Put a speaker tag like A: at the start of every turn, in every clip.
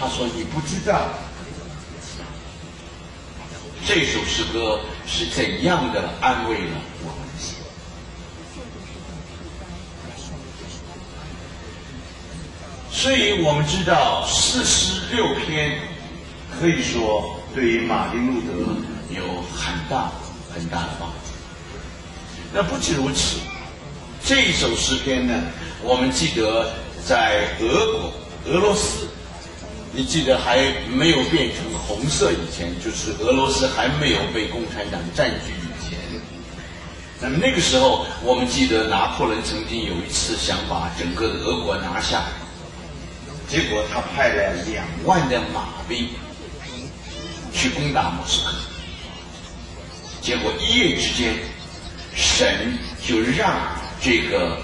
A: 他说你不知道这首诗歌是怎样的安慰了我们的心。所以我们知道46篇可以说对于马丁路德有很大的帮助。那不止如此，这一首诗篇呢，我们记得在俄罗斯，你记得还没有变成红色以前，就是俄罗斯还没有被共产党占据以前。那么那个时候，我们记得拿破仑曾经有一次想把整个的俄国拿下，结果他派了2万的马兵去攻打莫斯科，结果一夜之间，神就让这个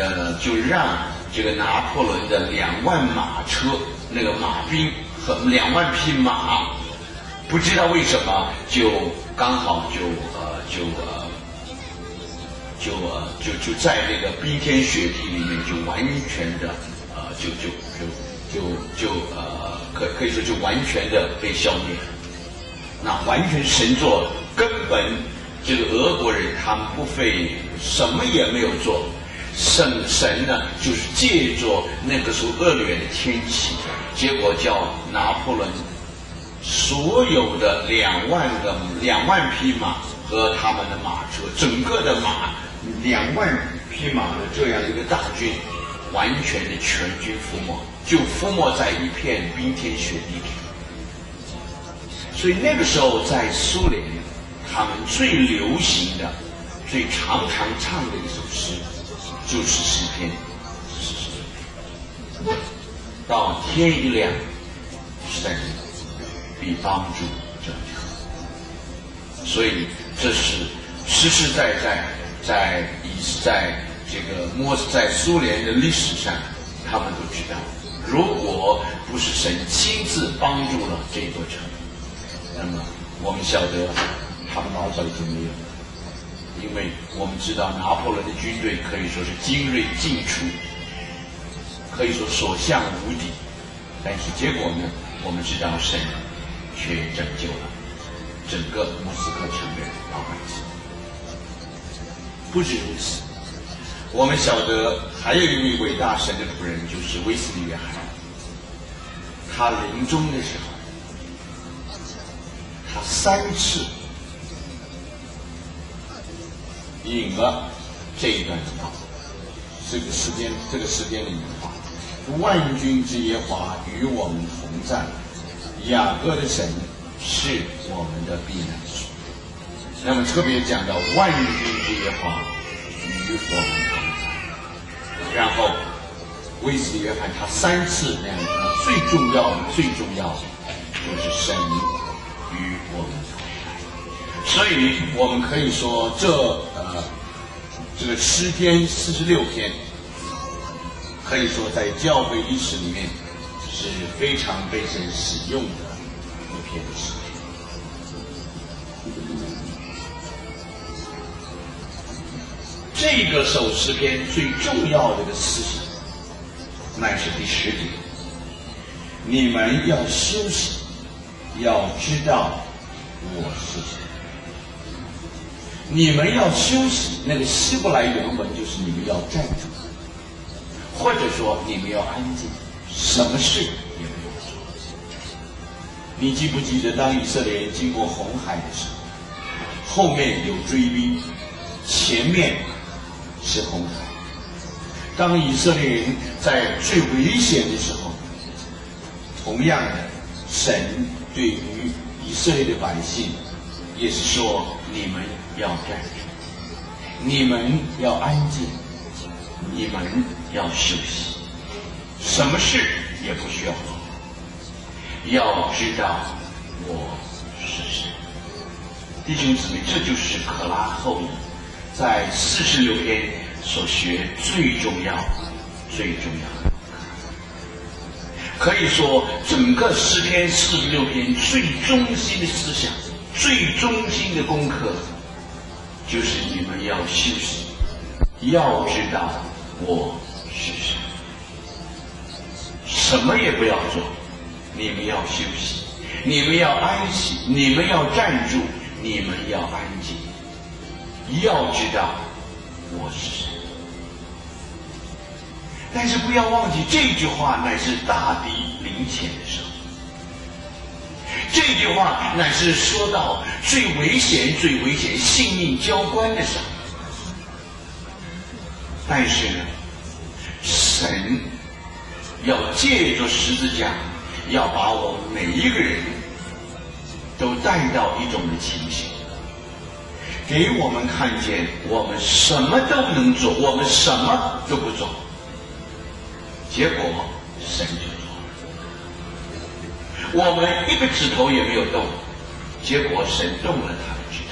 A: 拿破仑的2万马车，那个马兵和2万匹马，不知道为什么就刚好就在那个冰天雪地里面就完全的可以说就完全的被消灭。那完全神作，根本这个俄国人他们不费什么也没有做，神呢就是借着那个时候恶劣的天气，结果叫拿破仑所有的2万匹马和他们的马车，整个的马2万匹马的这样一个大军，完全的全军覆没，就覆没在一片冰天雪地里。所以那个时候在苏联，他们最流行的、最常唱的一首诗就是诗篇44。到天一亮，神必帮助这里。所以这是实实在在在苏联的历史上，他们都知道，如果不是神亲自帮助了这座城，那么我们晓得他们老早已经没有了。因为我们知道拿破仑的军队可以说是精锐尽出，可以说所向无敌，但是结果呢，我们知道神却拯救了整个莫斯科城的老百姓。不止如此，我们晓得还有一位伟大神的仆人，就是威斯利约翰。他临终的时候，他3次引了这一段的话，这个诗篇里面的话：万军之耶和华与我们同在，雅各的神是我们的避难所。那么特别讲到万军之耶和华与我们同在，然后威斯利约翰他3次那样的，最重要的就是神与我们同在。所以我们可以说这个诗篇46篇，可以说在教会历史里面是非常被神使用的一篇诗篇。这个首诗篇最重要的一个思想，乃是第10节：你们要休息，要知道我是谁。你们要休息，那个希伯来原文就是你们要站住，或者说你们要安静，什么事也不要做。你记不记得当以色列人经过红海的时候，后面有追兵，前面是红海。当以色列人在最危险的时候，同样的，神对于以色列的百姓也是说，你们要站住，你们要安静，你们要休息，什么事也不需要做，要知道我是谁。弟兄姊妹，这就是可拉后裔在46篇所学最重要的。可以说整个诗篇46篇最中心的思想，最中心的功课，就是你们要休息，要知道我是谁，什么也不要做， 你们要休息，你们要安息，你们要站住，你们要安静。要知道我是神。但是不要忘记，这句话乃是大敌临前的时候，这句话乃是说到最危险、性命交关的时候。但是呢，神要借着十字架，要把我们每一个人都带到一种的情形，给我们看见我们什么都能做，我们什么都不做，结果神就做了。我们一个指头也没有动，结果神动了他的指头。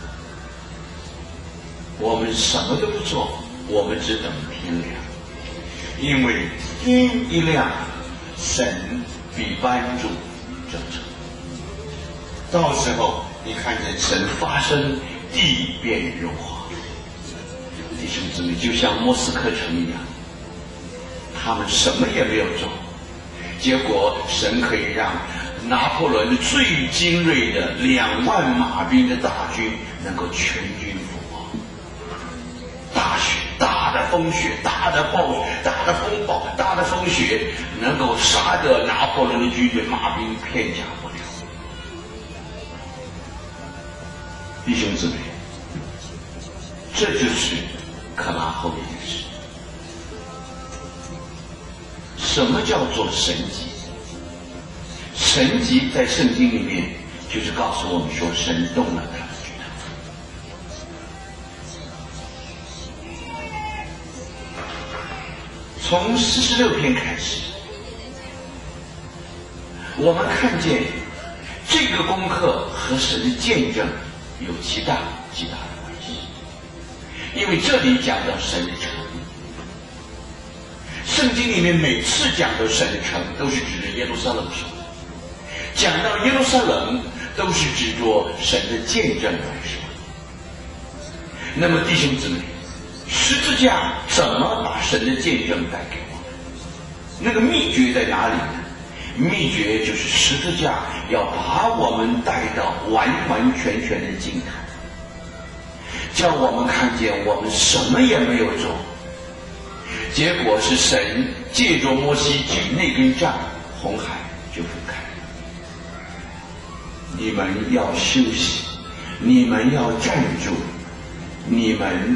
A: 我们什么都不做，我们只等天亮，因为天一亮，神必帮助这城。到时候你看见神发生，地变融化。弟兄姊妹，就像莫斯科城一样，他们什么也没有做，结果神可以让拿破仑最精锐的2万马兵的大军能够全军覆没。大雪、大的风雪、大的暴雪、大的风暴、大的风雪，能够杀得拿破仑的军队马兵片甲不留。弟兄姊妹，这就是克拉后面的事。什么叫做神迹？神迹在圣经里面就是告诉我们说，神动了他的指头。从46篇开始，我们看见这个功课和神的见证有极大的关系，因为这里讲到神的城。圣经里面每次讲到神的城，都是指着耶路撒冷城；讲到耶路撒冷，都是指着神的见证来说。那么弟兄姊妹，十字架怎么把神的见证带给我们？那个秘诀在哪里呢？秘诀就是十字架要把我们带到完全的静态，叫我们看见我们什么也没有做，结果是神借着摩西举那根杖，红海就分开。你们要休息，你们要站住，你们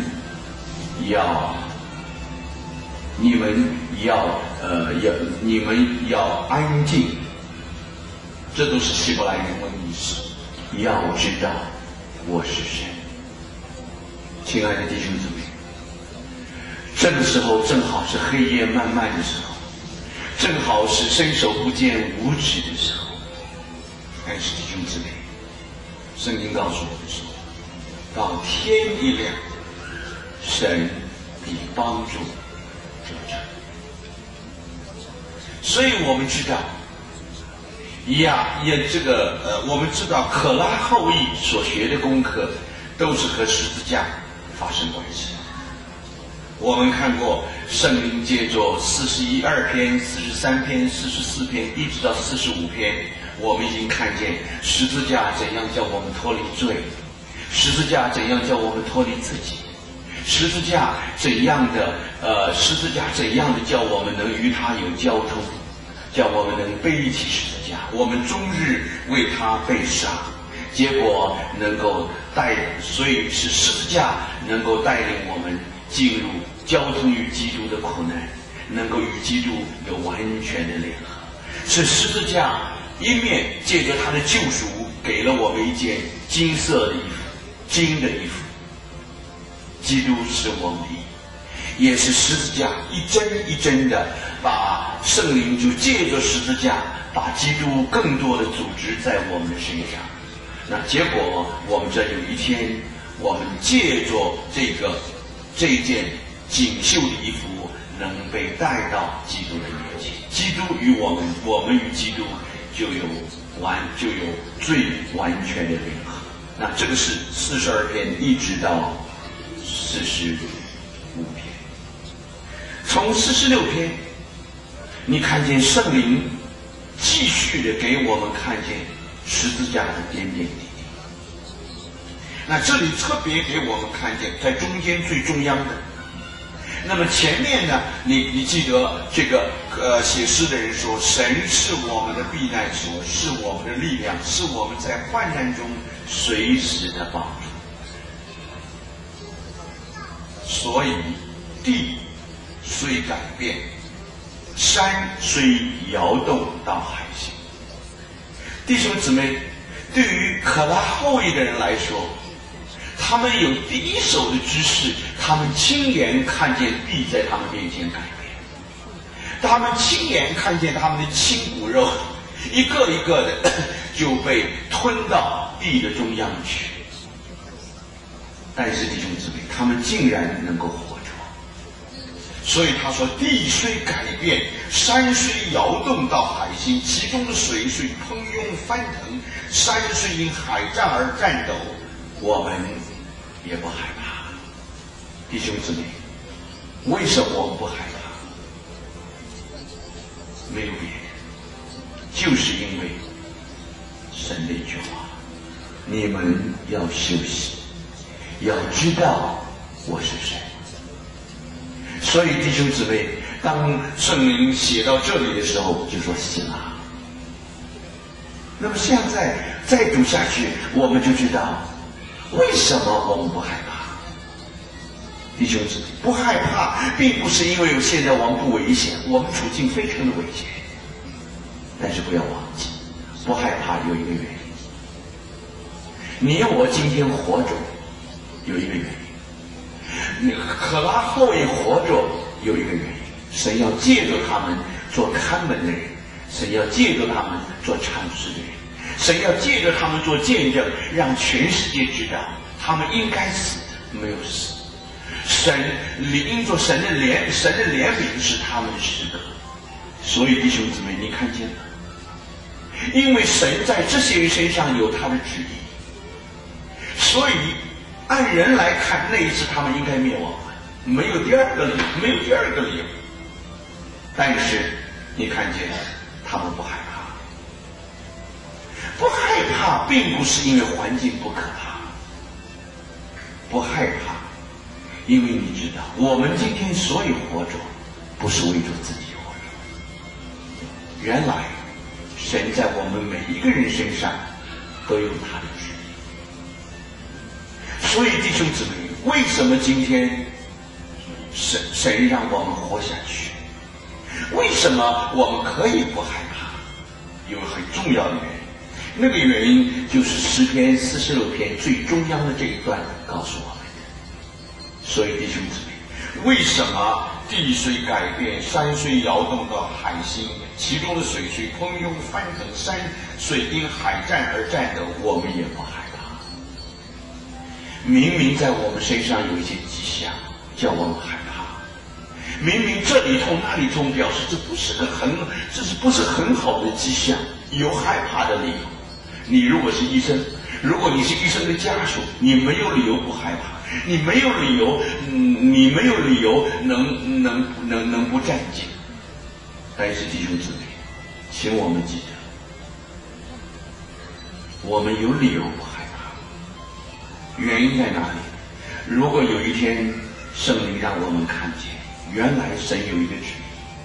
A: 要安静。这都是希伯来原文意思。要知道我是神。亲爱的弟兄姊妹，这个时候正好是黑夜漫漫的时候，正好是伸手不见五指的时候。但是弟兄姊妹，圣经告诉我们说，到天一亮，神必帮助这城。所以我们知道，我们知道可拉后裔所学的功课都是和十字架发生关系。我们看过圣灵借着42篇、43篇、44篇一直到45篇，我们已经看见十字架怎样叫我们脱离罪，十字架怎样叫我们脱离自己，十字架怎样的叫我们能与他有交通，叫我们能背起十字架，我们终日为他被杀，结果能够所以是十字架能够带领我们进入交通与基督的苦难，能够与基督有完全的联合。是十字架一面借着他的救赎，给了我们一件金色的衣服，金的衣服。基督是我们的义，也是十字架一针一针的把圣灵就借着十字架把基督更多的组织在我们的身上。那结果我们这有一天，我们借着这件锦绣的衣服能被带到基督的面前，基督与我们与基督就有最完全的联合。那这个是42篇一直到45篇。从46篇你看见圣灵继续的给我们看见十字架的点点滴滴。那这里特别给我们看见，在中间最中央的。那么前面呢，你记得这个写诗的人说，神是我们的避难所，是我们的力量，是我们在患难中随时的帮助。所以地虽改变，山虽摇动到海心。弟兄姊妹，对于可拉后裔的人来说，他们有第一手的知识，他们亲眼看见地在他们面前改变，他们亲眼看见他们的亲骨肉一个一个的就被吞到地的中央去。但是弟兄姊妹，他们竟然能够活着。所以他说，地虽改变，山虽摇动到海心，其中的水虽喷涌翻腾，山虽因海战而颤抖，我们也不害怕。弟兄姊妹，为什么我们不害怕？没有别的，就是因为神的一句话：你们要休息，要知道我是谁。所以弟兄姊妹，当圣灵写到这里的时候，就说行了。那么现在再读下去，我们就知道为什么我们不害怕。弟兄姊妹，不害怕并不是因为现在我们不危险，我们处境非常的危险。但是不要忘记，不害怕有一个原因。你我今天活着有一个原因，可拉后裔活着有一个原因，神要借着他们做看门的人，神要借着他们做阐释的人，神要借着他们做见证，让全世界知道他们应该死的没有死。因着神的怜悯是他们的实德。所以弟兄姊妹，你看见了，因为神在这些人身上有他的旨意，所以按人来看，那一次他们应该灭亡了，没有第二个理由。但是你看见他们不害怕，不害怕并不是因为环境不可怕，不害怕，因为你知道，我们今天所以活着，不是为着自己活着。原来神在我们每一个人身上都有他的旨意。所以弟兄姊妹，为什么今天神让我们活下去？为什么我们可以不害怕？有很重要的原因，那个原因就是诗篇46篇最中央的这一段告诉我们的。所以弟兄姊妹，为什么地虽改变，山虽摇动到海心，其中的水虽喷涌翻腾，山虽因海战而颤抖，我们也不害怕。明明在我们身上有一些迹象叫我们害怕，明明这里痛那里痛，表示这不是很好的迹象，有害怕的理由。你如果是医生，如果你是医生的家属，你没有理由不害怕，你没有理由能不战兢。但是弟兄姊妹，请我们记得，我们有理由不害怕。原因在哪里？如果有一天圣灵让我们看见，原来神有一个旨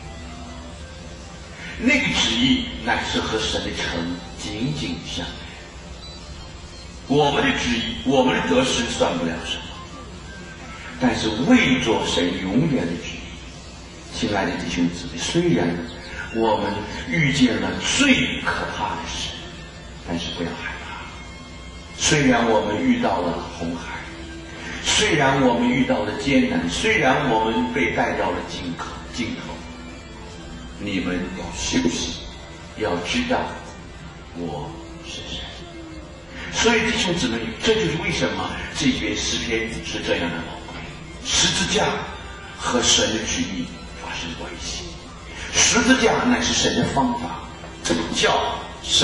A: 意，那个旨意乃是和神的诚紧紧相连。我们的旨意，我们的得失算不了什么，但是为着神永远的旨意，亲爱的弟兄姊妹，虽然我们遇见了最可怕的事，但是不要害怕。虽然我们遇到了红海，虽然我们遇到了艰难，虽然我们被带到了尽头，你们要休息，要知道我是谁。所以弟兄姊妹，这就是为什么这篇诗篇是这样的宝贵。十字架和神的旨意发生关系，十字架乃是神的方法，叫神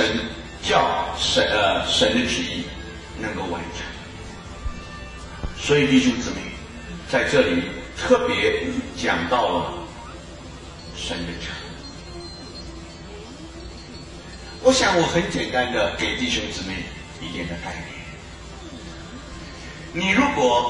A: 的旨意能够完成。所以弟兄姊妹，在这里特别讲到了神的诚。 我想我很简单的给弟兄姊妹一点的概念。你如果